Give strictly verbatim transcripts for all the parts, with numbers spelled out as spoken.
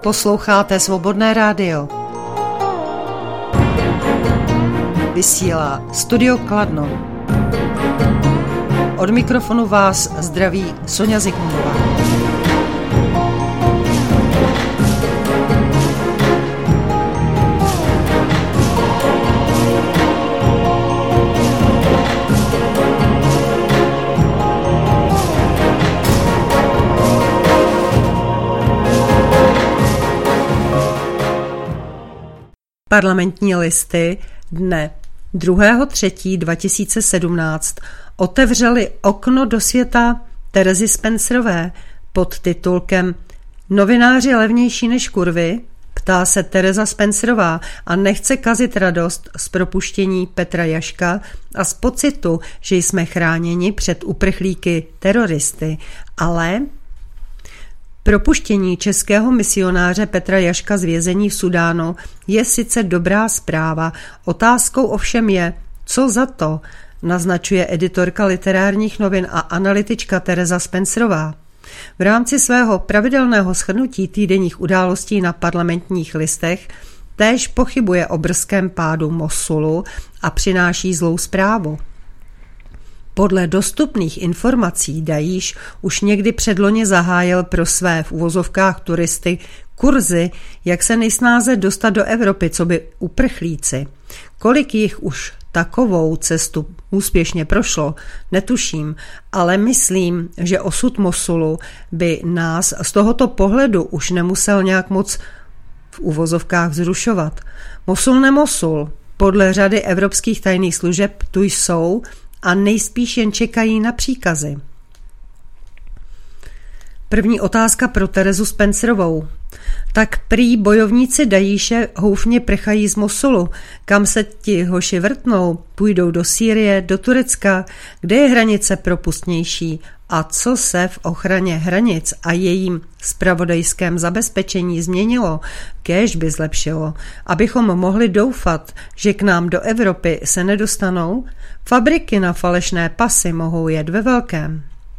Posloucháte Svobodné rádio. Vysílá Studio Kladno. Od mikrofonu vás zdraví Sonja Zikmundová. Parlamentní listy dne druhého třetího dva tisíce sedmnáct otevřely okno do světa Terezy Spencerové pod titulkem Novináři levnější než kurvy, ptá se Tereza Spencerová a nechce kazit radost z propuštění Petra Jaška a z pocitu, že jsme chráněni před uprchlíky teroristy, ale propuštění českého misionáře Petra Jaška z vězení v Sudánu je sice dobrá zpráva, otázkou ovšem je, co za to, naznačuje editorka literárních novin a analytička Tereza Spencerová. V rámci svého pravidelného shrnutí týdenních událostí na Parlamentních listech též pochybuje o brzkém pádu Mosulu a přináší zlou zprávu. Podle dostupných informací Dajíš už někdy předloni zahájil pro své v uvozovkách turisty kurzy, jak se nejsnáze dostat do Evropy, co by uprchlíci. Kolik jich už takovou cestu úspěšně prošlo, netuším, ale myslím, že osud Mosulu by nás z tohoto pohledu už nemusel nějak moc v uvozovkách vzrušovat. Mosul nemosul, podle řady evropských tajných služeb tu jsou a nejspíš jen čekají na příkazy. První otázka pro Terezu Spencerovou. Tak prý bojovníci Dajíše houfně prchají z Mosulu. Kam se ti hoši vrtnou? Půjdou do Sýrie, do Turecka? Kde je hranice propustnější? A co se v ochraně hranic a jejím zpravodajském zabezpečení změnilo? Kéž by zlepšilo, abychom mohli doufat, že k nám do Evropy se nedostanou? Fabriky na falešné pasy mohou jet ve velkém.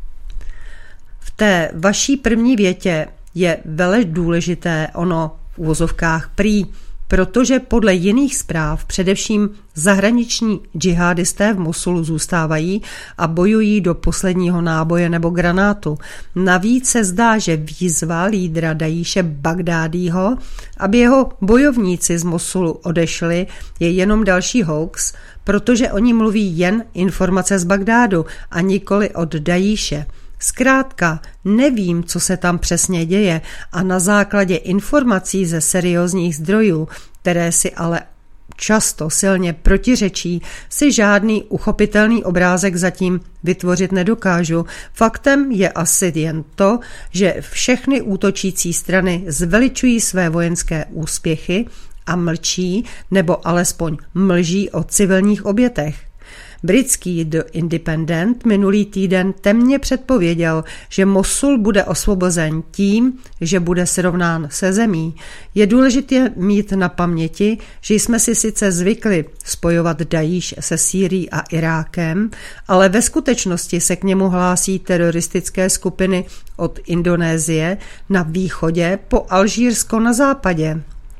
V té vaší první větě je vele důležité ono v uvozovkách prý, protože podle jiných zpráv především zahraniční džihadisté v Mosulu zůstávají a bojují do posledního náboje nebo granátu. Navíc se zdá, že výzva lídra Dajíše Bagdádího, aby jeho bojovníci z Mosulu odešli, je jenom další hoax, protože oni mluví jen informace z Bagdádu a nikoli od Dajíše. Zkrátka, nevím, co se tam přesně děje a na základě informací ze seriózních zdrojů, které si ale často silně protiřečí, si žádný uchopitelný obrázek zatím vytvořit nedokážu. Faktem je asi jen to, že všechny útočící strany zveličují své vojenské úspěchy a mlčí, nebo alespoň mlží o civilních obětech. Britský The Independent minulý týden temně předpověděl, že Mosul bude osvobozen tím, že bude srovnán se zemí. Je důležité mít na paměti, že jsme si sice zvykli spojovat Dajíš se Sýrií a Irákem, ale ve skutečnosti se k němu hlásí teroristické skupiny od Indonésie na východě po Alžírsko na západě.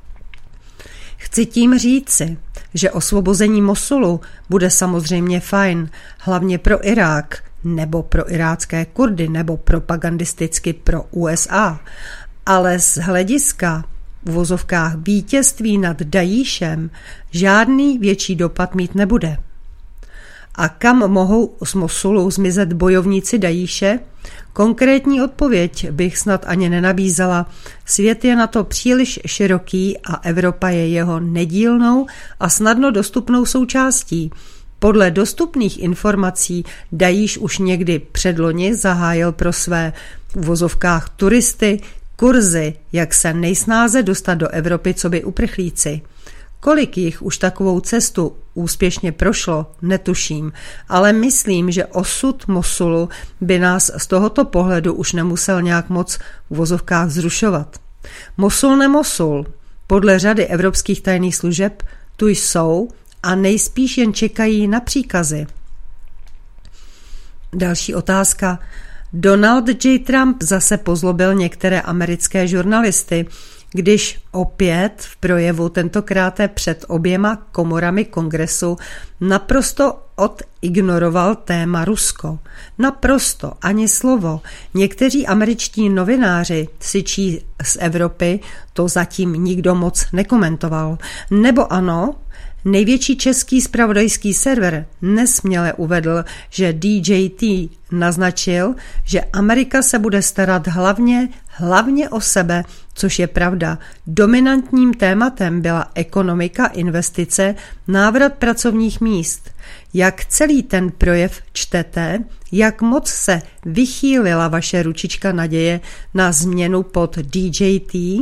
Chci tím říci, že osvobození Mosulu bude samozřejmě fajn, hlavně pro Irák, nebo pro irácké Kurdy, nebo propagandisticky pro U S A, ale z hlediska v uvozovkách vítězství nad Dajíšem žádný větší dopad mít nebude. A kam mohou z Mosulu zmizet bojovníci Dajíše? Konkrétní odpověď bych snad ani nenabízela. Svět je na to příliš široký a Evropa je jeho nedílnou a snadno dostupnou součástí. Podle dostupných informací Dajíš už někdy předloni zahájil pro své v uvozovkách turisty kurzy, jak se nejsnáze dostat do Evropy coby uprchlíci. Kolik jich už takovou cestu úspěšně prošlo, netuším, ale myslím, že osud Mosulu by nás z tohoto pohledu už nemusel nějak moc v uvozovkách zrušovat. Mosul nemosul, podle řady evropských tajných služeb tu jsou a nejspíš jen čekají na příkazy. Další otázka. Donald J. Trump zase pozlobil některé americké žurnalisty, když opět v projevu tentokrát před oběma komorami kongresu naprosto odignoroval téma Rusko. Naprosto, ani slovo. Někteří američtí novináři syčí z Evropy to zatím nikdo moc nekomentoval. Nebo ano, největší český zpravodajský server nesměle uvedl, že D J T naznačil, že Amerika se bude starat hlavně, hlavně o sebe, což je pravda. Dominantním tématem byla ekonomika, investice, návrat pracovních míst. Jak celý ten projev čtete, jak moc se vychýlila vaše ručička naděje na změnu pod D J T?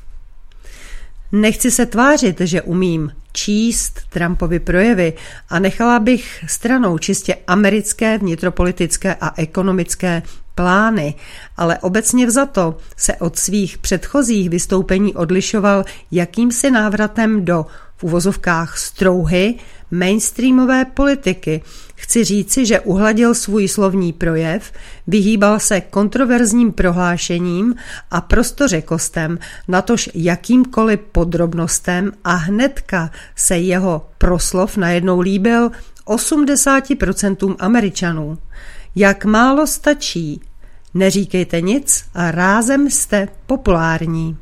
Nechci se tvářit, že umím číst Trumpovy projevy a nechala bych stranou čistě americké vnitropolitické a ekonomické plány, ale obecně vzato se od svých předchozích vystoupení odlišoval jakýmsi návratem do v uvozovkách strouhy mainstreamové politiky. Chci říci, že uhladil svůj slovní projev, vyhýbal se kontroverzním prohlášením a prostořekostem, natož jakýmkoliv podrobnostem a hnedka se jeho proslov najednou líbil osmdesáti procentům Američanů. Jak málo stačí, neříkejte nic a rázem jste populární.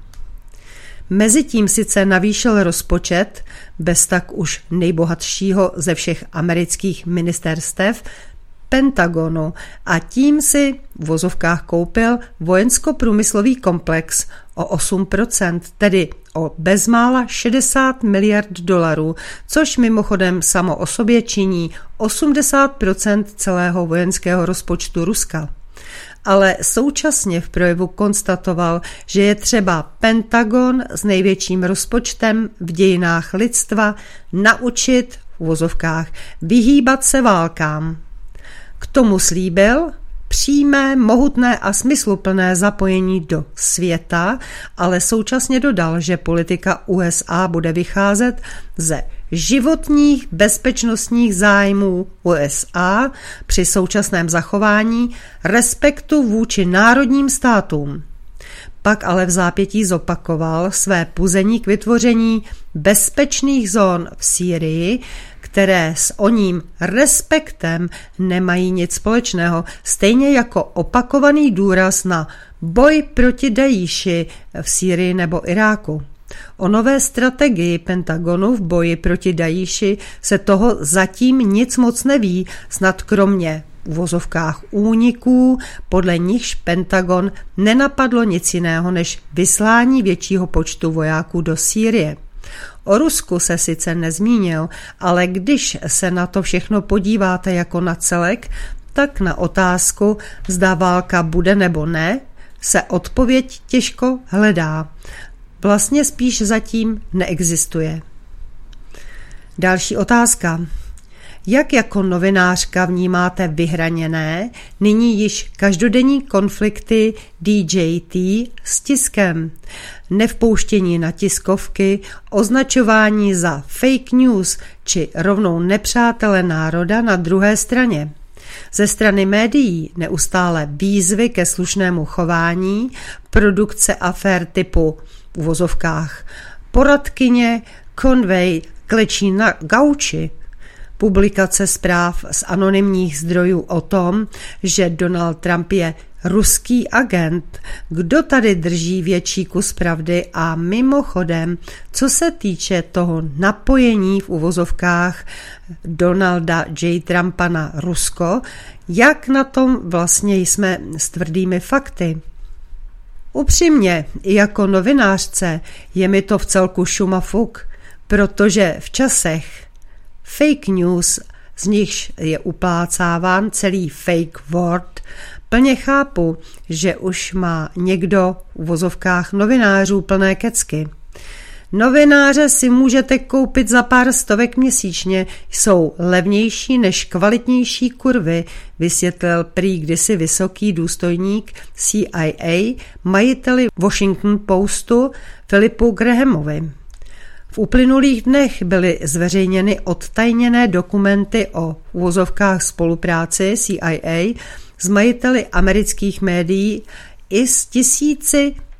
Mezitím sice navýšil rozpočet, bez tak už nejbohatšího ze všech amerických ministerstev, Pentagonu, a tím si v vozovkách koupil vojensko-průmyslový komplex o osm procent, tedy o bezmála šedesát miliard dolarů, což mimochodem samo o sobě činí osmdesát procent celého vojenského rozpočtu Ruska. Ale současně v projevu konstatoval, že je třeba Pentagon s největším rozpočtem v dějinách lidstva naučit v uvozovkách vyhýbat se válkám. K tomu slíbil přímé, mohutné a smysluplné zapojení do světa, ale současně dodal, že politika U S A bude vycházet ze životních bezpečnostních zájmů U S A při současném zachování respektu vůči národním státům. Pak ale v zápětí zopakoval své puzení k vytvoření bezpečných zón v Sýrii, které s oním respektem nemají nic společného, stejně jako opakovaný důraz na boj proti Daíši v Sýrii nebo Iráku. O nové strategii Pentagonu v boji proti Daíši se toho zatím nic moc neví, snad kromě v uvozovkách úniků, podle nichž Pentagon nenapadlo nic jiného než vyslání většího počtu vojáků do Sýrie. O Rusku se sice nezmínil, ale když se na to všechno podíváte jako na celek, tak na otázku, zda válka bude nebo ne, se odpověď těžko hledá. Vlastně spíš zatím neexistuje. Další otázka. Jak jako novinářka vnímáte vyhraněné, nyní již každodenní konflikty D J T s tiskem? Nevpouštění na tiskovky, označování za fake news či rovnou nepřátele národa na druhé straně. Ze strany médií neustále výzvy ke slušnému chování, produkce afér typu v uvozovkách poradkyně Conway klečí na gauči, publikace zpráv z anonymních zdrojů o tom, že Donald Trump je ruský agent, kdo tady drží větší kus pravdy a mimochodem, co se týče toho napojení v uvozovkách Donalda J. Trumpa na Rusko, jak na tom vlastně jsme s tvrdými fakty. Upřímně, i jako novinářce je mi to v celku šum a fuk, protože v časech fake news, z nichž je uplácáván celý fake world, plně chápu, že už má někdo v uvozovkách novinářů plné kecky. Novináře si můžete koupit za pár stovek měsíčně, jsou levnější než kvalitnější kurvy, vysvětlil prý kdysi vysoký důstojník C I A majiteli Washington Postu Philipu Grahamovi. V uplynulých dnech byly zveřejněny odtajněné dokumenty o uvozovkách spolupráci C I A s majiteli amerických médií i s tisíci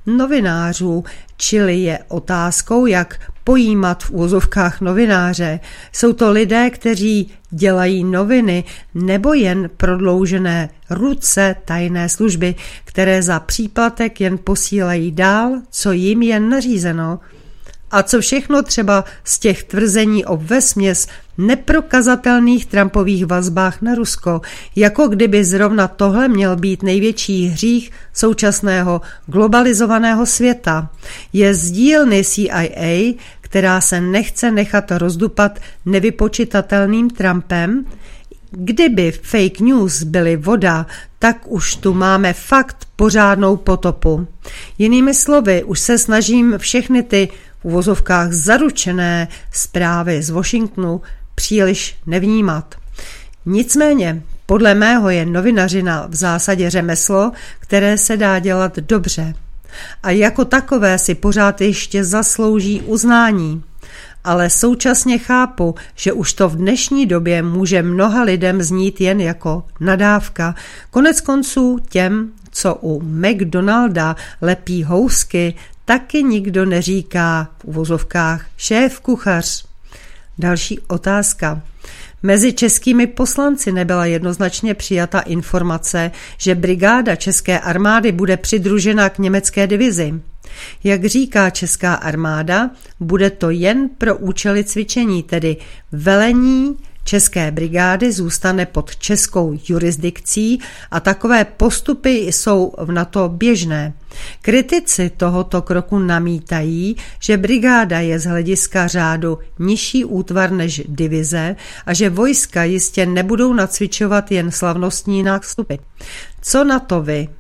novinářů, čili je otázkou, jak pojímat v úvozovkách novináře. Jsou to lidé, kteří dělají noviny nebo jen prodloužené ruce tajné služby, které za příplatek jen posílají dál, co jim je nařízeno. A co všechno třeba z těch tvrzení o vesměs neprokazatelných Trumpových vazbách na Rusko, jako kdyby zrovna tohle měl být největší hřích současného globalizovaného světa. Je z dílny C I A, která se nechce nechat rozdupat nevypočitatelným Trumpem. Kdyby fake news byly voda, tak už tu máme fakt pořádnou potopu. Jinými slovy, už se snažím všechny ty v uvozovkách zaručené zprávy z Washingtonu příliš nevnímat. Nicméně, podle mého je novinařina v zásadě řemeslo, které se dá dělat dobře. A jako takové si pořád ještě zaslouží uznání. Ale současně chápu, že už to v dnešní době může mnoha lidem znít jen jako nadávka. Konec konců těm, co u McDonalda lepí housky, taky nikdo neříká v uvozovkách šéf kuchař. Další otázka. Mezi českými poslanci nebyla jednoznačně přijata informace, že brigáda české armády bude přidružena k německé divizi. Jak říká česká armáda, bude to jen pro účely cvičení, tedy velení české brigády zůstane pod českou jurisdikcí a takové postupy jsou v NATO běžné. Kritici tohoto kroku namítají, že brigáda je z hlediska řádu nižší útvar než divize a že vojska jistě nebudou nacvičovat jen slavnostní nástupy. Co na to vy?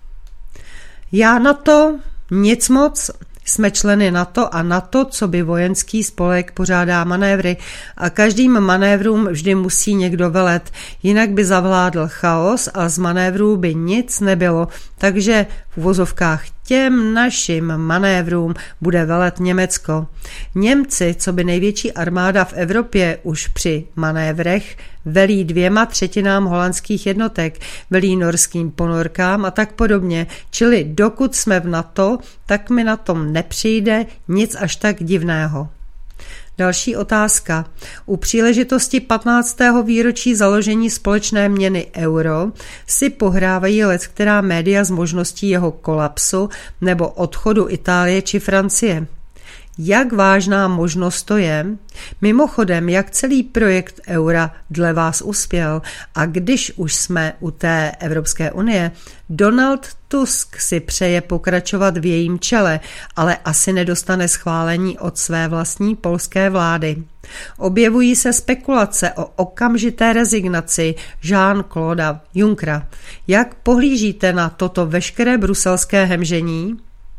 Já na to nic moc. Jsme členy NATO a NATO, co by vojenský spolek pořádá manévry a každým manévrům vždy musí někdo velet, jinak by zavládl chaos a z manévrů by nic nebylo, takže v uvozovkách těm našim manévrům bude velet Německo. Němci, co by největší armáda v Evropě, už při manévrech velí dvěma třetinám holandských jednotek, velí norským ponorkám a tak podobně, čili dokud jsme v NATO, tak mi na tom nepřijde nic až tak divného. Další otázka. U příležitosti patnáctého výročí založení společné měny euro si pohrávají leckterá média s možností jeho kolapsu nebo odchodu Itálie či Francie. Jak vážná možnost to je? Mimochodem, jak celý projekt eura dle vás uspěl? A když už jsme u té Evropské unie, Donald Tusk si přeje pokračovat v jejím čele, ale asi nedostane schválení od své vlastní polské vlády. Objevují se spekulace o okamžité rezignaci Jean-Claude Junckera. Jak pohlížíte na toto veškeré bruselské hemžení?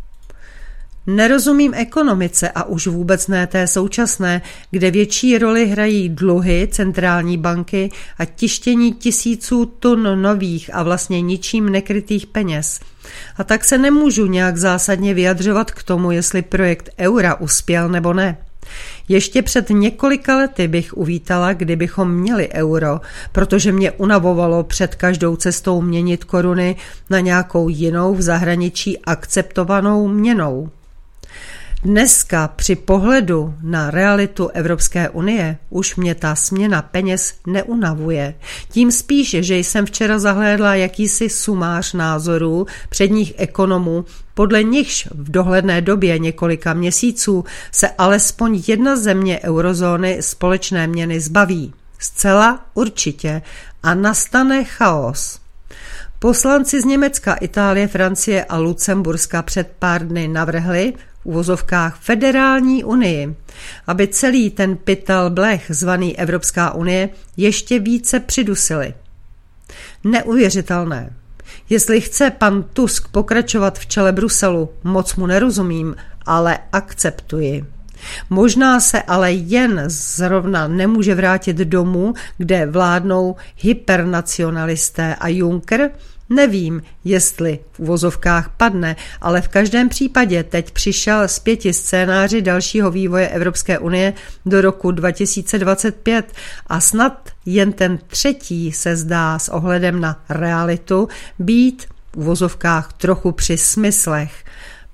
Nerozumím ekonomice a už vůbec ne té současné, kde větší roli hrají dluhy centrální banky a tištění tisíců tun nových a vlastně ničím nekrytých peněz. A tak se nemůžu nějak zásadně vyjadřovat k tomu, jestli projekt eura uspěl nebo ne. Ještě před několika lety bych uvítala, kdybychom měli euro, protože mě unavovalo před každou cestou měnit koruny na nějakou jinou v zahraničí akceptovanou měnou. Dneska při pohledu na realitu Evropské unie už mě ta směna peněz neunavuje. Tím spíše, že jsem včera zahlédla jakýsi sumář názorů předních ekonomů, podle nichž v dohledné době několika měsíců se alespoň jedna země eurozóny společné měny zbaví. Zcela určitě. A nastane chaos. Poslanci z Německa, Itálie, Francie a Lucemburska před pár dny navrhli v uvozovkách federální unii, aby celý ten pytel blech zvaný Evropská unie ještě více přidusili. Neuvěřitelné. Jestli chce pan Tusk pokračovat v čele Bruselu, moc mu nerozumím, ale akceptuji. Možná se ale jen zrovna nemůže vrátit domů, kde vládnou hypernacionalisté a Juncker. Nevím, jestli v uvozovkách padne, ale v každém případě teď přišel s pěti scénáři dalšího vývoje Evropské unie do roku dva tisíce dvacet pět a snad jen ten třetí se zdá s ohledem na realitu být v uvozovkách trochu při smyslech.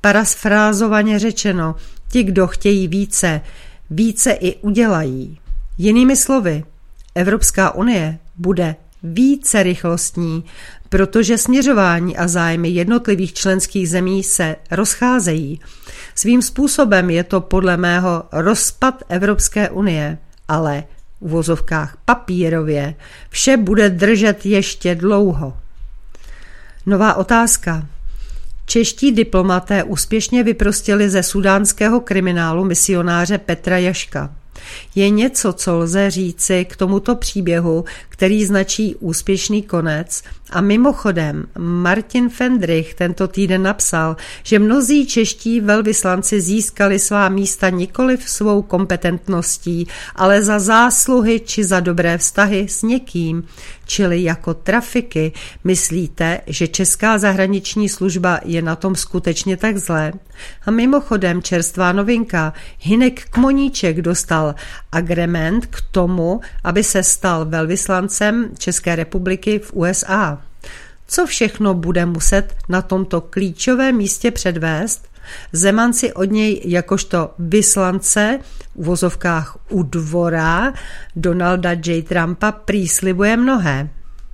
Parafrázovaně řečeno, ti, kdo chtějí více, více i udělají. Jinými slovy, Evropská unie bude více rychlostní, protože směřování a zájmy jednotlivých členských zemí se rozcházejí. Svým způsobem je to podle mého rozpad Evropské unie, ale v uvozovkách papírově vše bude držet ještě dlouho. Nová otázka. Čeští diplomaté úspěšně vyprostili ze sudánského kriminálu misionáře Petra Jaška. Je něco, co lze říci k tomuto příběhu, který značí úspěšný konec, a mimochodem Martin Fendrich tento týden napsal, že mnozí čeští velvyslanci získali svá místa nikoliv svou kompetentností, ale za zásluhy či za dobré vztahy s někým, čili jako trafiky. Myslíte, že česká zahraniční služba je na tom skutečně tak zlé? A mimochodem čerstvá novinka, Hynek Kmoníček dostal agrement k tomu, aby se stal velvyslancem České republiky v U S A. Co všechno bude muset na tomto klíčovém místě předvést? Zeman si od něj jakožto vyslance v uvozovkách u dvora Donalda J. Trumpa prý slibuje mnohé.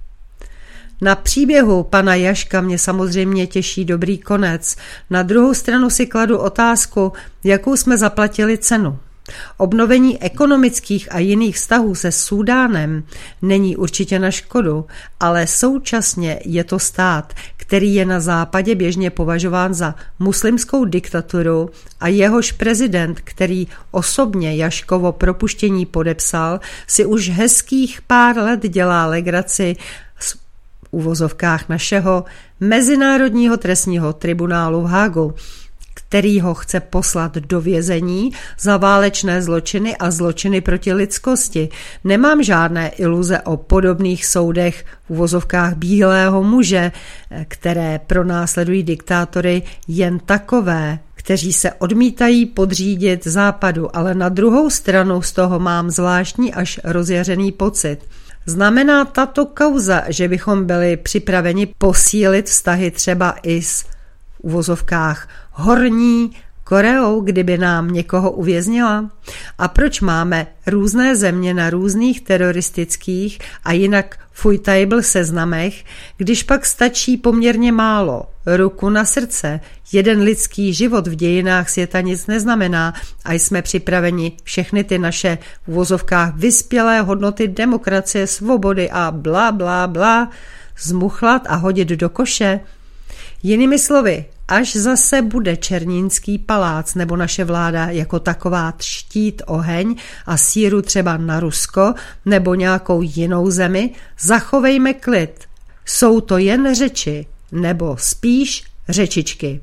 Na příběhu pana Jaška mě samozřejmě těší dobrý konec. Na druhou stranu si kladu otázku, jakou jsme zaplatili cenu. Obnovení ekonomických a jiných vztahů se Súdánem není určitě na škodu, ale současně je to stát, který je na západě běžně považován za muslimskou diktaturu a jehož prezident, který osobně Jaškovo propuštění podepsal, si už hezkých pár let dělá legraci z uvozovkách našeho Mezinárodního trestního tribunálu v Hágu, který ho chce poslat do vězení za válečné zločiny a zločiny proti lidskosti. Nemám žádné iluze o podobných soudech v uvozovkách bílého muže, které pronásledují diktátory jen takové, kteří se odmítají podřídit západu, ale na druhou stranu z toho mám zvláštní až rozjařený pocit. Znamená tato kauza, že bychom byli připraveni posílit vztahy třeba i s v uvozovkách Horní Koreou, kdyby nám někoho uvěznila? A proč máme různé země na různých teroristických a jinak fuj-table seznamech, když pak stačí poměrně málo? Ruku na srdce, jeden lidský život v dějinách světa nic neznamená a jsme připraveni všechny ty naše v uvozovkách vyspělé hodnoty demokracie, svobody a blá, blá, blá zmuchlat a hodit do koše? Jinými slovy, až zase bude Černínský palác nebo naše vláda jako taková třtít oheň a síru třeba na Rusko nebo nějakou jinou zemi, zachovejme klid. Jsou to jen řeči, nebo spíš řečičky.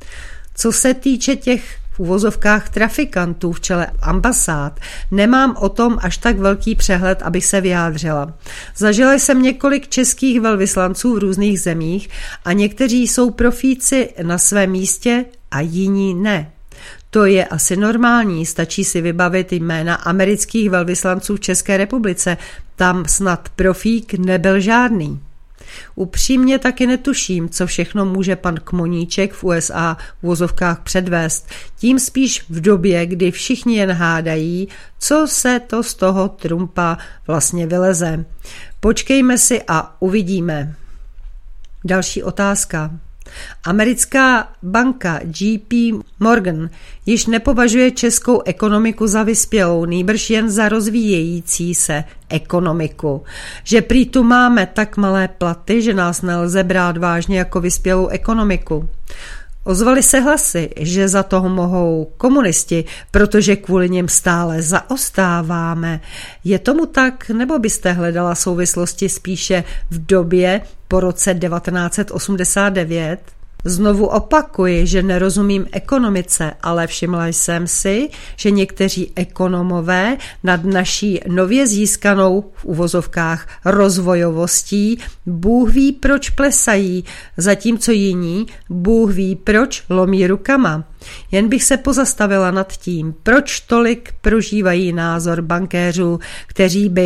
Co se týče těch v uvozovkách trafikantů v čele ambasád, nemám o tom až tak velký přehled, abych se vyjádřila. Zažila jsem několik českých velvyslanců v různých zemích a někteří jsou profíci na svém místě a jiní ne. To je asi normální, stačí si vybavit jména amerických velvyslanců v České republice, tam snad profík nebyl žádný. Upřímně taky netuším, co všechno může pan Kmoníček v U S A v uvozovkách předvést, tím spíš v době, kdy všichni jen hádají, co se to z toho Trumpa vlastně vyleze. Počkejme si a uvidíme. Další otázka. Americká banka J P Morgan již nepovažuje českou ekonomiku za vyspělou, nýbrž jen za rozvíjející se ekonomiku. Že prý tu máme tak malé platy, že nás nelze brát vážně jako vyspělou ekonomiku. Ozvaly se hlasy, že za toho mohou komunisti, protože kvůli nim stále zaostáváme. Je tomu tak, nebo byste hledala souvislosti spíše v době po roce devatenáct set osmdesát devět? Znovu opakuji, že nerozumím ekonomice, ale všimla jsem si, že někteří ekonomové nad naší nově získanou v uvozovkách rozvojovostí Bůh ví proč plesají, zatímco jiní Bůh ví proč lomí rukama. Jen bych se pozastavila nad tím, proč tolik prožívají názor bankéřů, kteří by v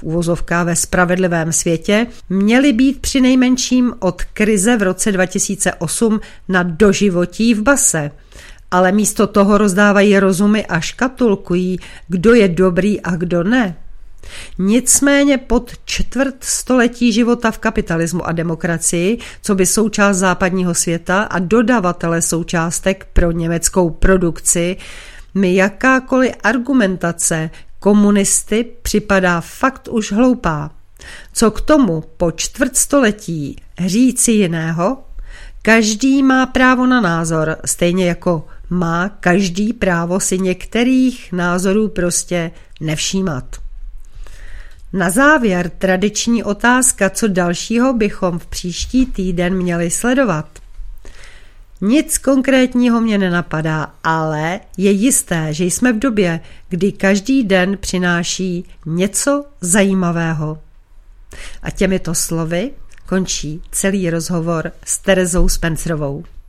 v uvozovkách ve spravedlivém světě, měli být přinejmenším od krize v roce dva tisíce osm na doživotí v base. Ale místo toho rozdávají rozumy a škatulkují, kdo je dobrý a kdo ne. Nicméně pod čtvrt století života v kapitalismu a demokracii, co by součást západního světa a dodavatele součástek pro německou produkci, mi jakákoliv argumentace komunisty připadá fakt už hloupá. Co k tomu po čtvrt století říci jiného? Každý má právo na názor, stejně jako má každý právo si některých názorů prostě nevšímat. Na závěr tradiční otázka, co dalšího bychom v příští týden měli sledovat. Nic konkrétního mě nenapadá, ale je jisté, že jsme v době, kdy každý den přináší něco zajímavého. A těmito slovy končí celý rozhovor s Terezou Spencerovou.